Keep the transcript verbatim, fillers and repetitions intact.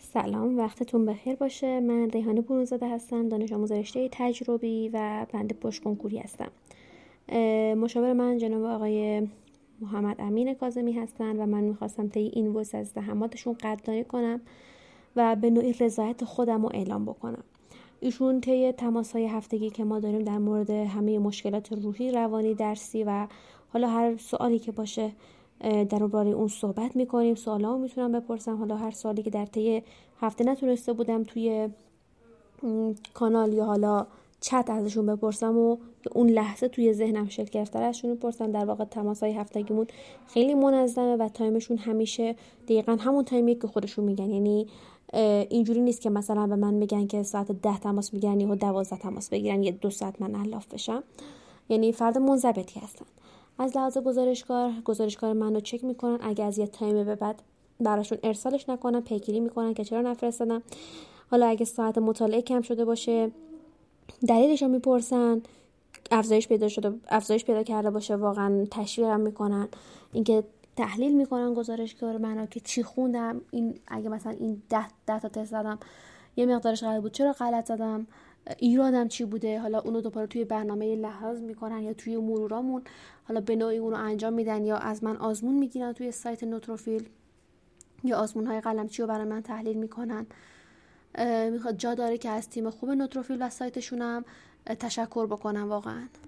سلام، وقتتون بخیر باشه. من ریحانه برونزاده هستم، دانش آموز رشته تجربی و بنده پشت کنکوری هستم. مشاور من جناب آقای محمد امین کاظمی هستن و من میخواستم طی این ویس از زحماتشون قدردانی کنم و به نوعی رضایت خودم رو اعلام بکنم. ایشون طی تماس‌های هفتگی که ما داریم در مورد همه مشکلات روحی، روانی، درسی و حالا هر سوالی که باشه درباره اون صحبت میکنیم. سوالامو میتونم بپرسم، حالا هر سوالی که در طی هفته نتونسته بودم توی کانال یا حالا چت ازشون بپرسم و اون لحظه توی ذهنم شکل گرفته ازشون بپرسم. در واقع تماس‌های هفتگیمون خیلی منظمه و تایمشون همیشه دقیقاً همون تایمیه که خودشون میگن. یعنی اینجوری نیست که مثلا به من میگن که ساعت ده تماس میگیرن یا دوازده تماس بگیرن یه دو ساعت من الاف بشم. یعنی فرد منضبطی هستن. از لحاظ گزارشکار گزارشکار منو چک میکنن، اگه از یه تایم به بعد براشون ارسالش نکنم پیگیری میکنن که چرا نفرستادم. حالا اگه ساعت مطالعه کم شده باشه دلیلش رو میپرسن، افزایش پیدا شده افزایش پیدا کرده باشه واقعا تشویقم میکنن، اینکه تحلیل میکنن گزارشکار منو که چی خوندم، این اگه مثلا این ده ده تا تست زدم یه مقدارش غلط بود چرا غلط زدم، ایرادم چی بوده، حالا اونو دوباره توی برنامه لحاظ میکنن یا توی مرورامون حالا به نوعی اونو انجام میدن یا از من آزمون میگیرن توی سایت نوتروفیل یا آزمون‌های قلمچی رو برای من تحلیل میکنن. میخواد جا داره که از تیم خوب نوتروفیل و سایتشونم تشکر بکنم واقعا.